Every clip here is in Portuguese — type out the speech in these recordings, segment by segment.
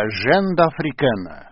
Agenda Africana.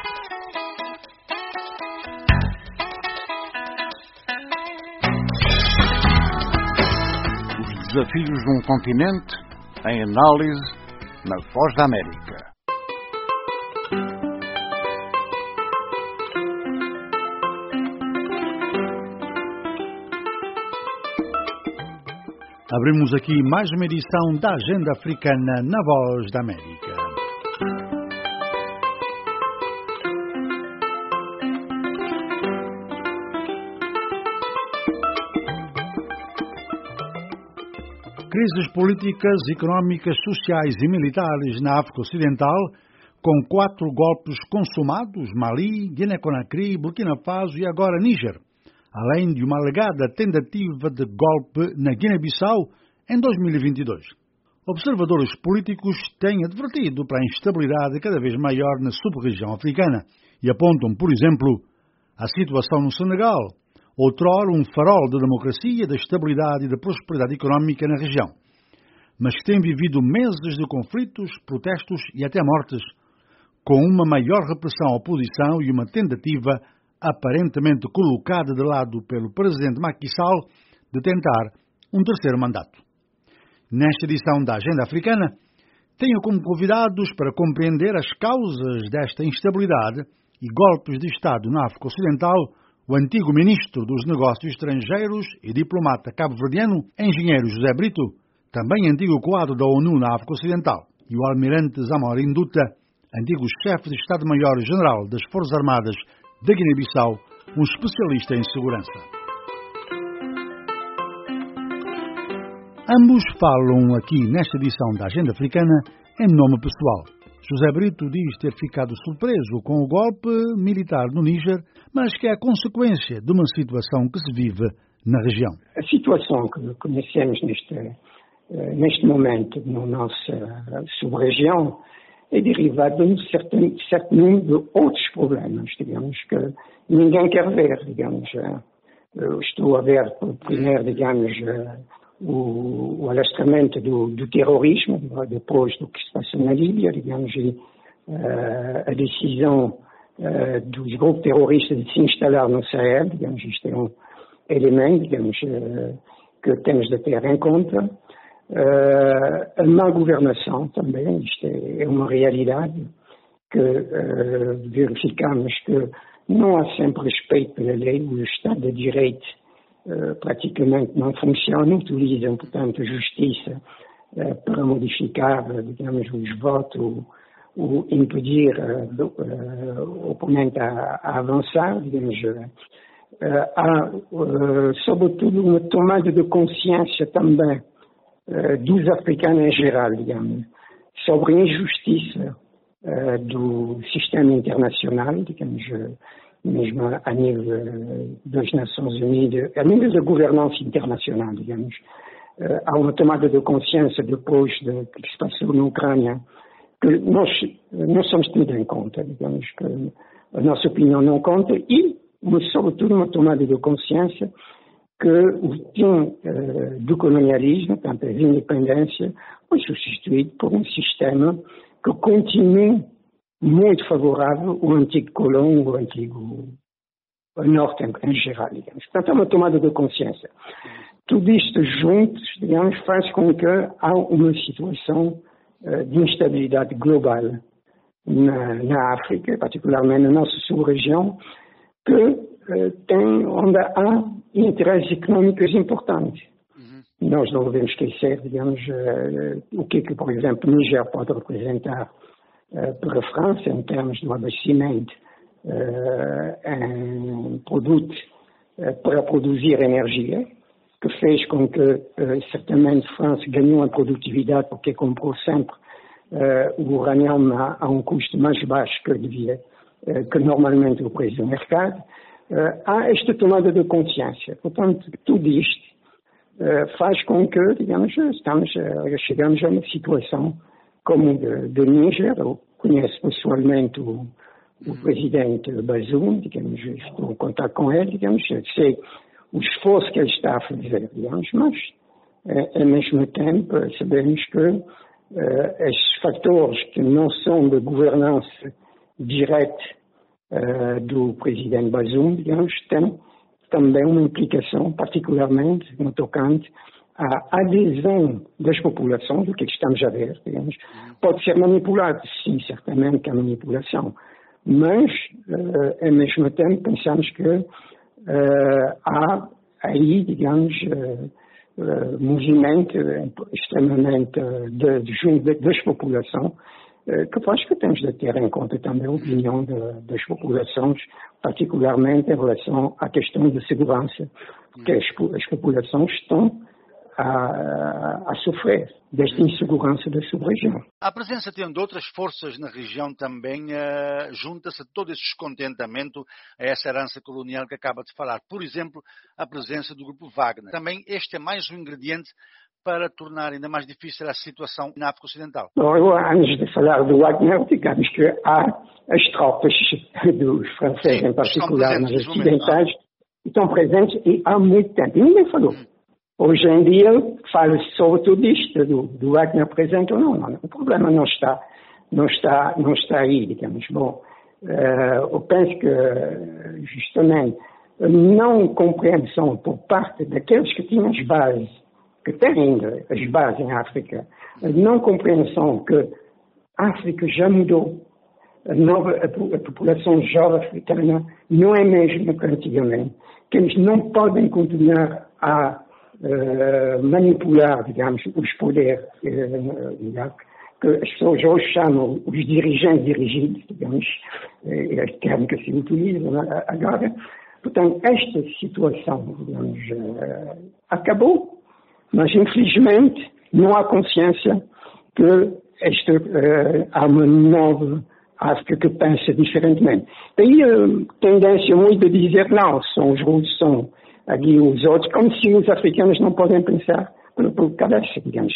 Os desafios de um continente em análise na Voz da América. Abrimos aqui mais uma edição da Agenda Africana na Voz da América. Crises políticas, económicas, sociais e militares na África Ocidental, com 4 golpes consumados, Mali, Guiné-Conakry, Burkina Faso e agora Níger, além de uma alegada tentativa de golpe na Guiné-Bissau em 2022. Observadores políticos têm advertido para a instabilidade cada vez maior na sub-região africana e apontam, por exemplo, a situação no Senegal, outrora um farol de democracia, de estabilidade e de prosperidade económica na região, mas que tem vivido meses de conflitos, protestos e até mortes, com uma maior repressão à oposição e uma tentativa aparentemente colocada de lado pelo presidente Macky Sall de tentar um terceiro mandato. Nesta edição da Agenda Africana, tenho como convidados para compreender as causas desta instabilidade e golpes de Estado na África Ocidental o antigo ministro dos Negócios Estrangeiros e diplomata cabo-verdiano, engenheiro José Brito, também antigo quadro da ONU na África Ocidental, e o almirante Zamorin Duta, antigo chefe de Estado-Maior-General das Forças Armadas da Guiné-Bissau, um especialista em segurança. Ambos falam aqui nesta edição da Agenda Africana em nome pessoal. José Brito diz ter ficado surpreso com o golpe militar no Níger, mas que é a consequência de uma situação que se vive na região. A situação que conhecemos neste momento na nossa sub-região é derivada de um certo número de outros problemas, digamos, que ninguém quer ver, digamos. Estou a ver, primeiro, digamos, o alastramento do terrorismo, depois do que se passa na Líbia, digamos, e a decisão dos grupos terroristas de se instalar no Sahel, digamos, isto é um elemento, digamos, que temos de ter em conta. A má governação também, isto é uma realidade que verificamos que não há sempre respeito pela lei, o Estado de Direito praticamente não funciona, utilizam, portanto, a justiça para modificar, digamos, os votos, ou impedir o oponente a avançar, digamos. Há, sobretudo, uma tomada de consciência também dos africanos em geral, digamos, sobre a injustiça do sistema internacional, digamos, mesmo a nível das Nações Unidas, a nível da governança internacional, digamos. Há uma tomada de consciência depois do que se passou na Ucrânia, que nós somos tenidos em conta, digamos, que a nossa opinião não conta, e, sobretudo, uma tomada de consciência que o fim do colonialismo, portanto, a independência, foi substituído por um sistema que continua muito favorável ao antigo colão, ao antigo norte em geral, digamos. Portanto, é uma tomada de consciência. Tudo isto juntos, digamos, faz com que há uma situação de instabilidade global na África, particularmente na nossa sub-região, que onde há interesses económicos importantes. Nós não devemos esquecer, digamos, o que, por exemplo, o Níger pode representar para a França em termos de abastecimento em produtos para produzir energia, que fez com que, certamente, a França ganhou em produtividade porque comprou sempre o urânio a um custo mais baixo que normalmente o preço do mercado. Há esta tomada de consciência. Portanto, tudo isto faz com que, digamos, chegamos a uma situação como de Níger. Eu conheço pessoalmente o presidente Bazoum, digamos, estou em contato com ele, digamos, sei o esforço que ele está a fazer, digamos, mas, ao mesmo tempo, sabemos que fatores que não são de governança direta do presidente Bazoum, digamos, têm também uma implicação, particularmente no tocante à adesão das populações, do que estamos a ver, digamos. Pode ser manipulado, sim, certamente que é manipulação, mas, ao mesmo tempo, pensamos que há aí, digamos, movimento extremamente junto das populações, que acho que temos de ter em conta também a opinião das populações, particularmente em relação à questão de segurança, porque as populações estão a sofrer desta insegurança da sua região. A presença de outras forças na região também junta-se a todo esse descontentamento, a essa herança colonial que acaba de falar. Por exemplo, a presença do grupo Wagner. Também este é mais um ingrediente para tornar ainda mais difícil a situação na África Ocidental. Bom, antes de falar do Wagner, digamos que há as tropas dos franceses, em particular nas ocidentais, que estão presentes e há muito tempo. E ninguém falou. Hoje em dia, fala-se sobre tudo isto, do Wagner presente ou não. O problema não está aí, digamos. Bom, eu penso que, justamente, a não compreensão por parte daqueles que tinham as bases, que têm ainda as bases em África, a não compreensão que a África já mudou. A população jovem africana não é mesmo que antigamente, que eles não podem continuar a manipular, digamos, os poderes, que as pessoas hoje chamam os dirigentes dirigidos, digamos, é o termo que se utiliza agora. Portanto, esta situação, digamos, acabou, mas infelizmente não há consciência que há uma nova África que pensa diferentemente. Daí a tendência muito a dizer não, são os russos, são aqui os outros, como se os africanos não podem pensar pela cabeça, digamos,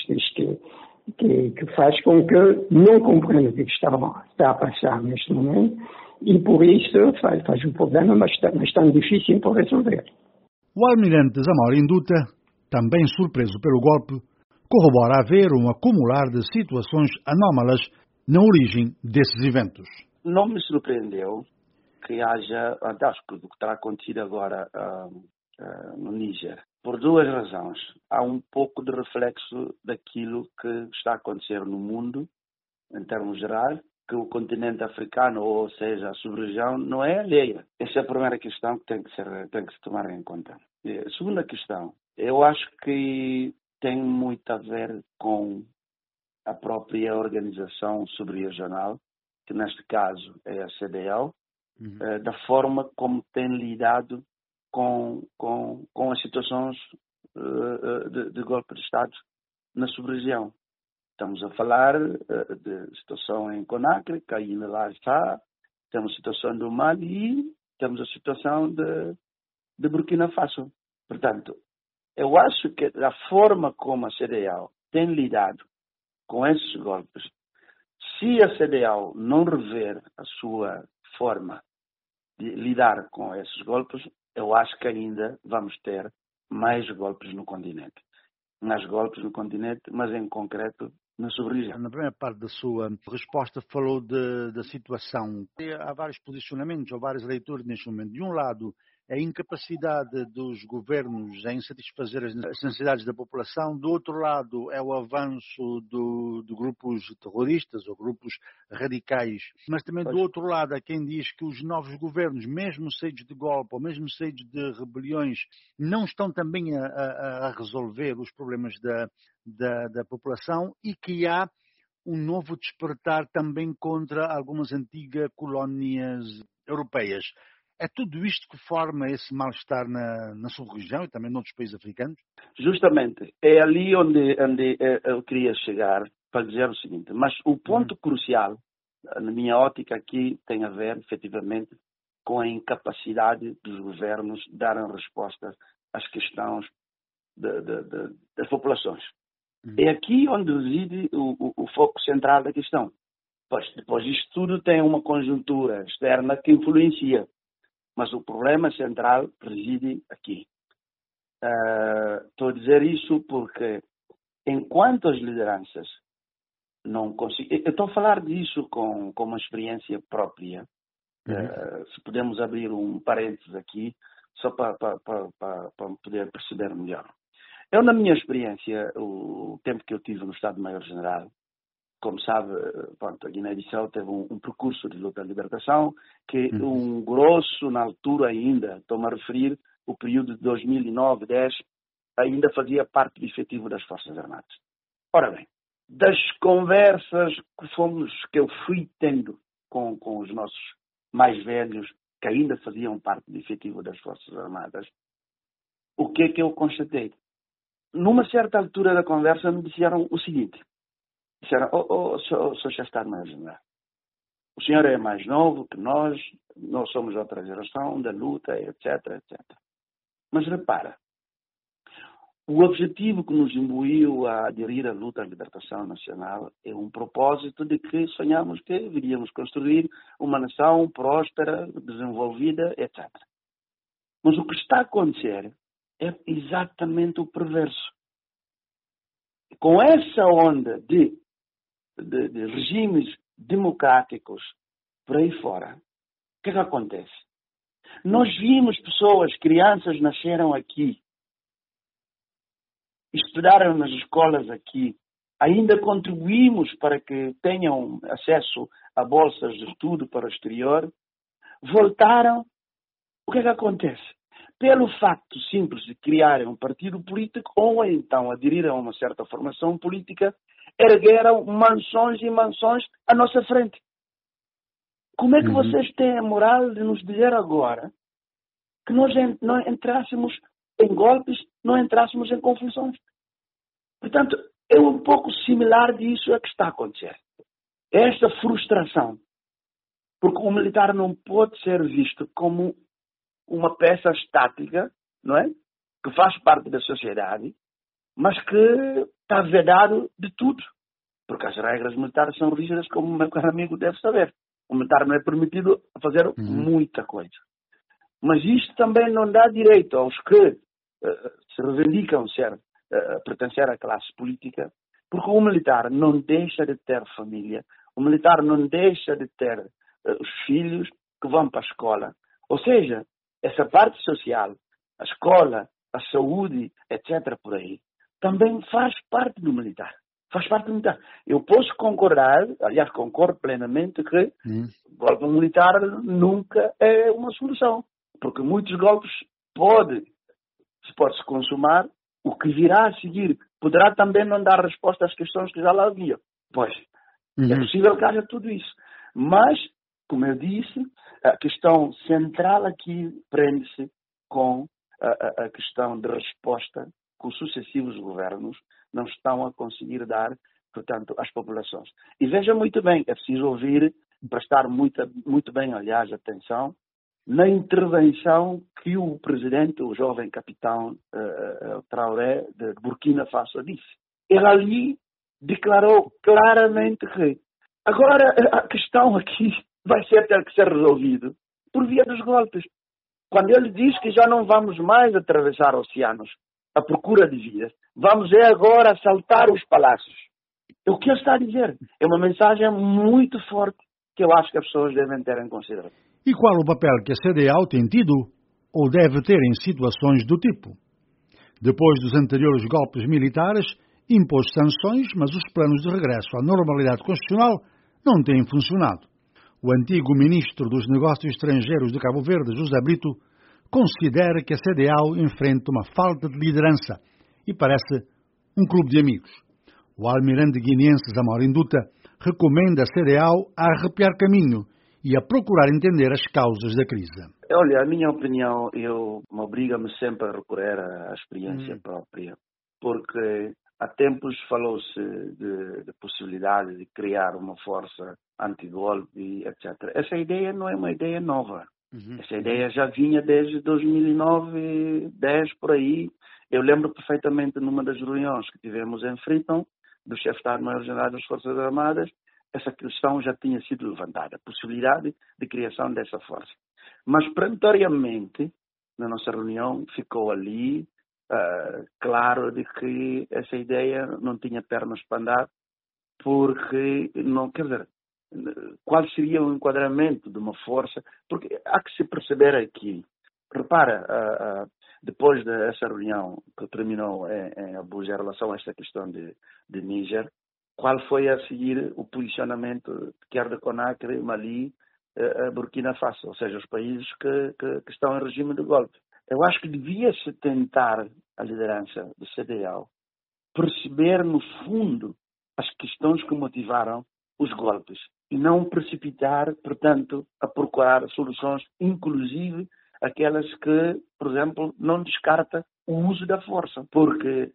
que faz com que não compreendam o que está a passar neste momento e por isso faz um problema bastante difícil para resolver. O almirante Zamora Induta, também surpreso pelo golpe, corrobora haver um acumular de situações anómalas na origem desses eventos. Não me surpreendeu que haja, acho que o que terá acontecido agora no Níger, por duas razões. Há um pouco de reflexo daquilo que está a acontecer no mundo, em termos gerais, que o continente africano, ou seja, a sub-região, não é alheia. Essa é a primeira questão que tem que se tomar em conta. A segunda questão, eu acho que tem muito a ver com a própria organização sub-regional, que neste caso é a CEDEAO, da forma como tem lidado com as situações de golpe de Estado na sub-região. Estamos a falar de situação em Conakry, que ainda lá está, temos a situação do Mali e temos a situação de Burkina Faso. Portanto, eu acho que a forma como a CEDEAO tem lidado com esses golpes, se a CEDEAO não rever a sua forma de lidar com esses golpes, eu acho que ainda vamos ter mais golpes no continente. Mais golpes no continente, mas em concreto na sub-região. Na primeira parte da sua resposta falou da situação. Há vários posicionamentos ou várias leituras neste momento. De um lado, a incapacidade dos governos em satisfazer as necessidades da população. Do outro lado, é o avanço de grupos terroristas ou grupos radicais. Mas também do outro lado, há quem diz que os novos governos, mesmo cheios de golpe ou mesmo cheios de rebeliões, não estão também a resolver os problemas da população e que há um novo despertar também contra algumas antigas colónias europeias. É tudo isto que forma esse mal-estar na sua região e também noutros países africanos? Justamente. É ali onde eu queria chegar para dizer o seguinte. Mas o ponto crucial, na minha ótica aqui, tem a ver, efetivamente, com a incapacidade dos governos darem respostas às questões das populações. É aqui onde reside o foco central da questão. Pois, depois disto tudo tem uma conjuntura externa que influencia. Mas o problema central reside aqui. Estou a dizer isso porque, enquanto as lideranças não consigo. Eu estou a falar disso com uma experiência própria. Se podemos abrir um parênteses aqui, só para poder perceber melhor. Eu, na minha experiência, o tempo que eu tive no Estado-Maior-General, como sabe, pronto, a Guiné-Bissau teve um percurso de luta de libertação, que um grosso, na altura ainda, estou-me a referir, o período de 2009-10, ainda fazia parte do efetivo das Forças Armadas. Ora bem, das conversas que eu fui tendo com os nossos mais velhos, que ainda faziam parte do efetivo das Forças Armadas, o que é que eu constatei? Numa certa altura da conversa me disseram o seguinte, disseram, Sr. Chefe de Estado-Maior-General, o senhor é mais novo que nós somos outra geração da luta, etc, etc. Mas repara, o objetivo que nos imbuiu a aderir à luta à libertação nacional é um propósito de que sonhamos que viríamos construir uma nação próspera, desenvolvida, etc. Mas o que está a acontecer é exatamente o perverso. Com essa onda de regimes democráticos por aí fora, o que é que acontece? Nós vimos pessoas, crianças nasceram aqui, estudaram nas escolas aqui, ainda contribuímos para que tenham acesso a bolsas de estudo para o exterior, voltaram, o que é que acontece? Pelo facto simples de criarem um partido político ou então aderir a uma certa formação política, ergueram mansões e mansões à nossa frente. Como é que vocês têm a moral de nos dizer agora que nós não entrássemos em golpes, não entrássemos em confusões? Portanto, é um pouco similar disso a que está a acontecer. Esta frustração. Porque o militar não pode ser visto como uma peça estática, não é? Que faz parte da sociedade, mas que está vedado de tudo. Porque as regras militares são rígidas, como o meu caro amigo deve saber. O militar não é permitido fazer muita coisa. Mas isto também não dá direito aos que se reivindicam pertencer à classe política, porque o militar não deixa de ter família, o militar não deixa de ter os filhos que vão para a escola. Ou seja, essa parte social, a escola, a saúde, etc. por aí, também faz parte do militar. Faz parte do militar. Eu posso concordar, aliás, concordo plenamente que o golpe militar nunca é uma solução. Porque muitos golpes pode-se consumar, o que virá a seguir poderá também não dar resposta às questões que já lá haviam. Pois, é possível que haja tudo isso. Mas, como eu disse, a questão central aqui prende-se com a questão de resposta que os sucessivos governos não estão a conseguir dar, portanto, às populações. E veja muito bem, é preciso ouvir, prestar muito bem, aliás, atenção, na intervenção que o presidente, o jovem capitão Traoré, de Burkina Faso, disse. Ele ali declarou claramente que agora a questão aqui vai ter que ser resolvida por via dos golpes. Quando ele diz que já não vamos mais atravessar oceanos à procura de vidas, vamos agora assaltar os palácios. O que ele está a dizer é uma mensagem muito forte que eu acho que as pessoas devem ter em consideração. E qual o papel que a CEDEAO tem tido ou deve ter em situações do tipo? Depois dos anteriores golpes militares, impôs sanções, mas os planos de regresso à normalidade constitucional não têm funcionado. O antigo ministro dos Negócios Estrangeiros de Cabo Verde, José Brito, considera que a CEDEAO enfrenta uma falta de liderança e parece um clube de amigos. O almirante guineense Zamora Induta recomenda a CEDEAO a arrepiar caminho e a procurar entender as causas da crise. Olha, a minha opinião, obriga-me sempre a recorrer à experiência própria, porque há tempos falou-se de possibilidade de criar uma força anti-golpe, etc. Essa ideia não é uma ideia nova. Essa ideia já vinha desde 2009, 10 por aí. Eu lembro perfeitamente numa das reuniões que tivemos em Freetown, do chefe de Estado-Maior-General das Forças Armadas, essa questão já tinha sido levantada, a possibilidade de criação dessa força. Mas, perentoriamente, na nossa reunião, ficou ali claro de que essa ideia não tinha pernas para andar, porque, não quer dizer, qual seria o enquadramento de uma força? Porque há que se perceber aqui. Repara, depois dessa reunião que terminou em Abuja em relação a esta questão de Níger, qual foi a seguir o posicionamento quer de Conakry, Mali, Burkina Faso, ou seja, os países que estão em regime de golpe. Eu acho que devia-se tentar, a liderança do CDAO, perceber no fundo as questões que motivaram os golpes e não precipitar, portanto, a procurar soluções, inclusive aquelas que, por exemplo, não descarta o uso da força. Porque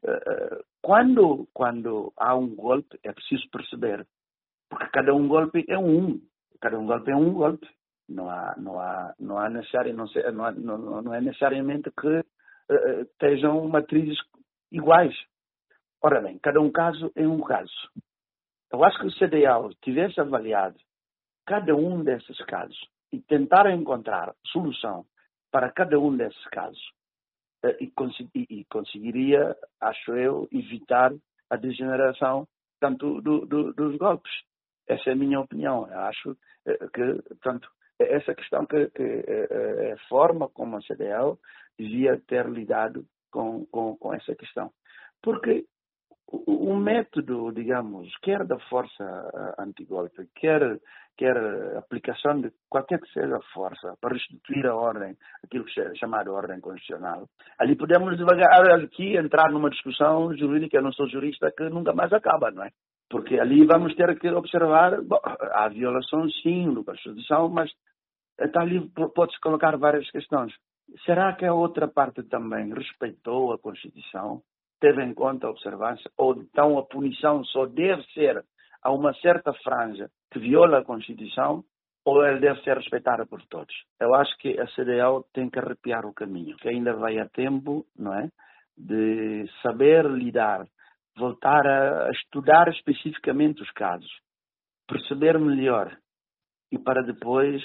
quando há um golpe, é preciso perceber, porque cada um golpe é um. Cada um golpe é um golpe. Não é necessariamente que estejam matrizes iguais. Ora bem, cada um caso é um caso. Eu acho que o CDAO tivesse avaliado cada um desses casos e tentar encontrar solução para cada um desses casos e conseguiria, acho eu, evitar a degeneração tanto dos golpes. Essa é a minha opinião. Eu acho que, portanto, essa questão que a forma como a CDAO devia ter lidado com essa questão. Porque o método, digamos, quer da força antigolpe, quer a aplicação de qualquer que seja a força para restituir a ordem, aquilo que é chamado ordem constitucional, ali podemos devagar aqui entrar numa discussão jurídica, eu não sou jurista, que nunca mais acaba, não é? Porque ali vamos ter que observar, há violações sim da Constituição, mas está ali, pode-se colocar várias questões. Será que a outra parte também respeitou a Constituição? Teve em conta a observância, ou então a punição só deve ser a uma certa franja que viola a Constituição, ou ela deve ser respeitada por todos? Eu acho que a CDAO tem que arrepiar o caminho, que ainda vai a tempo, não é, de saber lidar, voltar a estudar especificamente os casos, perceber melhor e para depois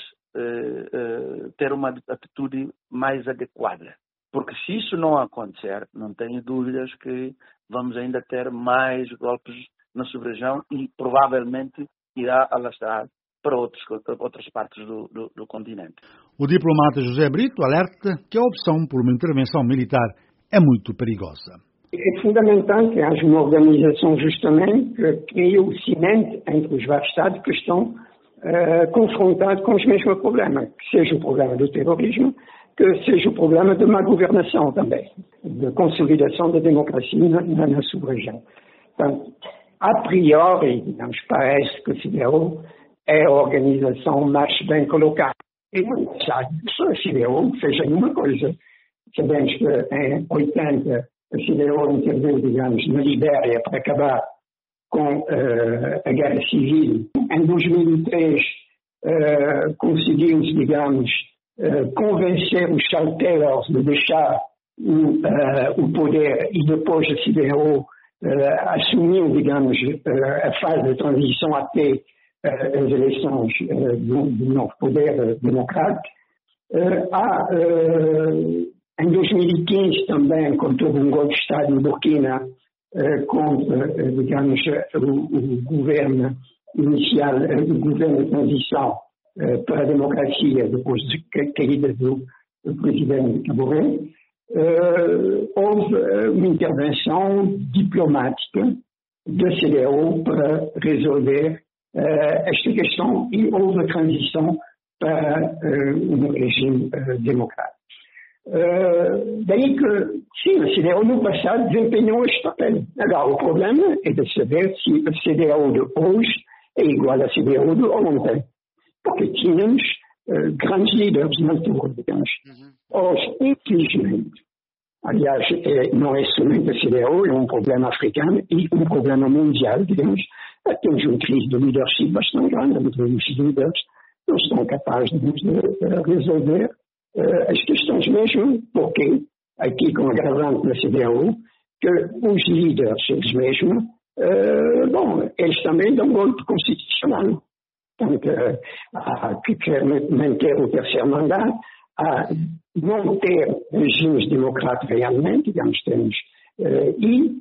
ter uma atitude mais adequada. Porque se isso não acontecer, não tenho dúvidas que vamos ainda ter mais golpes na sub-região e provavelmente irá alastrar para outras partes do continente. O diplomata José Brito alerta que a opção por uma intervenção militar é muito perigosa. É fundamental que haja uma organização justamente que crie o cimento entre os vários Estados que estão confrontados com os mesmos problemas, que seja o problema do terrorismo, que seja o problema de má governação também, de consolidação da democracia na sub-região. Portanto, a priori, digamos, parece que a CDAO é a organização mais bem colocada. E não sabe que só a CDAO fez uma coisa. Sabemos que em 80 a CDAO interveio, digamos, na Libéria para acabar com a guerra civil. Em 2003 conseguimos, digamos, convencer os Charles Taylor de deixar o poder e depois a CDAO assumiu, digamos, a fase de transição até as eleições do novo poder democrático. Em 2015 também, quando houve um golpe de Estado em Burkina contra, digamos, o governo inicial, o governo de transição para a democracia, depois da caída do presidente Kabore, houve uma intervenção diplomática da CDAO para resolver esta questão e houve a transição para um regime democrático. Daí que, sim, a CDAO no passado desempenhou este papel. Agora, o problema é de saber se a CDAO de hoje é igual à CDAO de ontem. Porque tínhamos grandes líderes na altura, digamos. Hoje, infelizmente, aliás, não é somente a CDAO, é um problema africano e um problema mundial, digamos. Temos uma crise de leadership bastante grande, entre os líderes não estão capazes de resolver as questões mesmo, porque aqui com a agravante da CDAO, que os líderes, eles mesmos, eles também dão golpe constitucional. Portanto, há que manter o terceiro mandato, há não ter regimes democráticos realmente, digamos, temos, e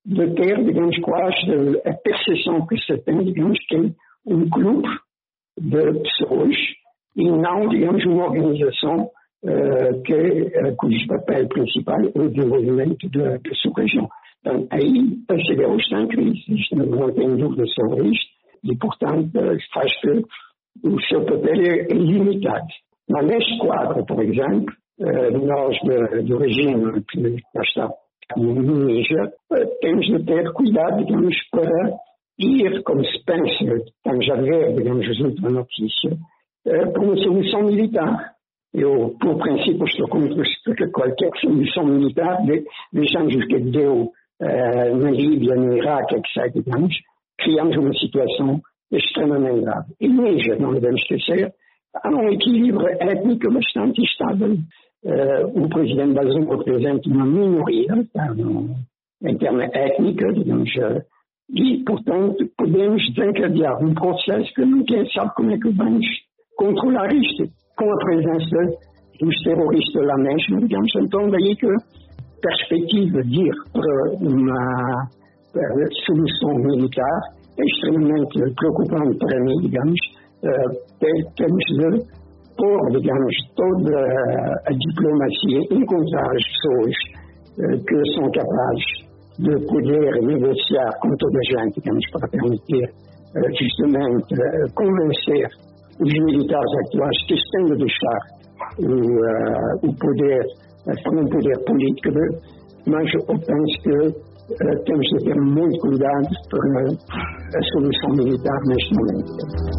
de ter, digamos, quase a percepção que se tem, digamos, que é um clube de pessoas e não, digamos, uma organização cujo papel principal é o desenvolvimento da sua região. Então, aí Portugal está em crise, não tem dúvida sobre isto, e, portanto, faz que o seu papel é limitado. Mas neste quadro, por exemplo, nós do regime que está no Níger, temos de ter cuidado, digamos, para ir, como se pensa, estamos a ver, digamos, as últimas notícias, para uma solução militar. Eu, por princípio, estou contra que qualquer solução militar, vejamos o que deu na Líbia, no Iraque, etc., digamos, criamos uma situação extremamente grave. E no Níger, não devemos esquecer, há um equilíbrio étnico bastante estável. O presidente Bazoum representa uma minoria em termos étnicos, digamos, e, portanto, podemos desencadear um processo que ninguém sabe como é que vamos controlar isto, com a presença dos terroristas lá mesmo, digamos. Então, daí que a perspectiva de ir para uma solução militar é extremamente preocupante para mim, digamos. Temos de pôr, digamos, toda a diplomacia, encontrar as pessoas que são capazes de poder negociar com toda a gente, digamos, para permitir justamente convencer os militares atuais que têm de deixar o poder para um poder político, mas eu penso que temos de ter muito cuidado para a solução militar neste momento.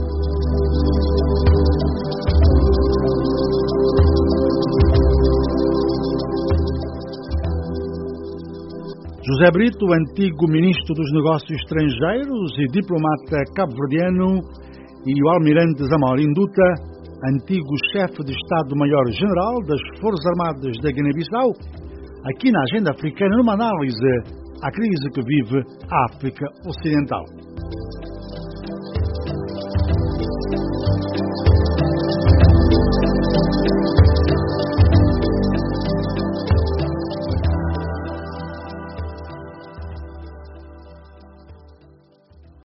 José Brito, antigo ministro dos Negócios Estrangeiros e diplomata cabo-verdiano, e o almirante Zamorin Duta, antigo chefe de Estado-Maior-General das Forças Armadas da Guiné-Bissau, aqui na Agenda Africana, numa análise à crise que vive a África Ocidental.